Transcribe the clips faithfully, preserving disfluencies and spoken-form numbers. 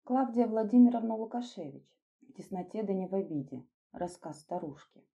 Клавдия Владимировна Лукашевич. В тесноте да не в обиде. Рассказ старушки.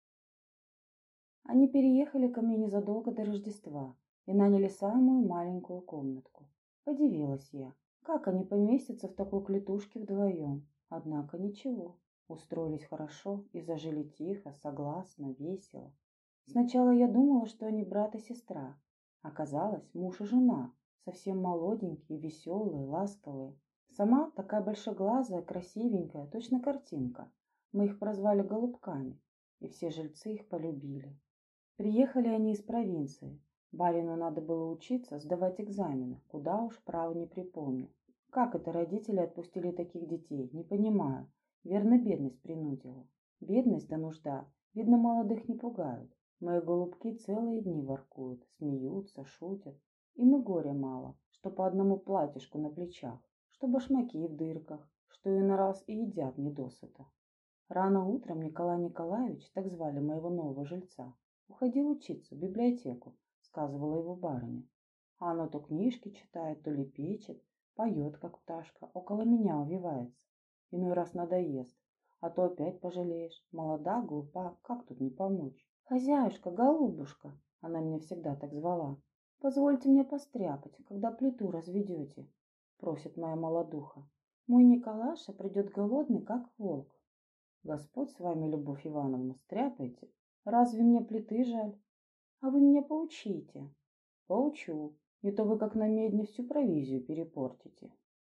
Они переехали ко мне незадолго до Рождества и наняли самую маленькую комнатку. Подивилась я, как они поместятся в такой клетушке вдвоем. Однако ничего, устроились хорошо и зажили тихо, согласно, весело. Сначала я думала, что они брат и сестра. Оказалось, муж и жена, совсем молоденькие, веселые, ласковые. Сама такая большеглазая, красивенькая, точно картинка. Мы их прозвали голубками, и все жильцы их полюбили. Приехали они из провинции. Барину надо было учиться, сдавать экзамены. Куда уж, право не припомню. Как это родители отпустили таких детей, не понимаю. Верно, бедность принудила. Бедность да нужда, видно, молодых не пугают. Мои голубки целые дни воркуют, смеются, шутят. Им и горя мало, что по одному платьишку на плечах, что башмаки в дырках, что и на раз и едят недосыта. Рано утром Николай Николаевич, так звали моего нового жильца, уходил учиться в библиотеку, сказывала его барыня. А оно то книжки читает, то лепечет, поет, как пташка, около меня увивается. Иной раз надоест, а то опять пожалеешь. Молода, глупа, как тут не помочь? Хозяюшка, голубушка, она меня всегда так звала. Позвольте мне постряпать, когда плиту разведете, просит моя молодуха. Мой Николаша придет голодный, как волк. Господь с вами, Любовь Ивановна, стряпайте. Разве мне плиты жаль? А вы меня поучите. Поучу. Не то вы как на медне всю провизию перепортите.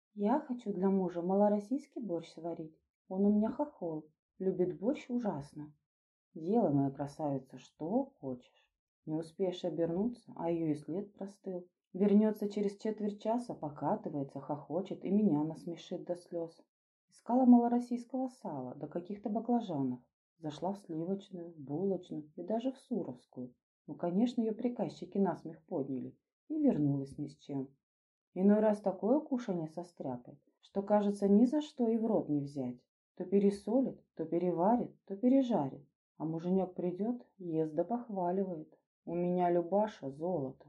Я хочу для мужа малороссийский борщ сварить. Он у меня хохол. Любит борщ ужасно. Делай, моя красавица, что хочешь. Не успеешь обернуться, а ее и след простыл. Вернется через четверть часа, покатывается, хохочет и меня насмешит до слез. Искала малороссийского сала, до каких-то баклажанов. Зашла в сливочную, в булочную и даже в суровскую. Ну, конечно, ее приказчики насмех подняли. И вернулась ни с чем. Иной раз такое кушанье со стряпой, что, кажется, ни за что и в рот не взять. То пересолит, то переварит, то пережарит. А муженек придет, ест да похваливает. У меня Любаша золото.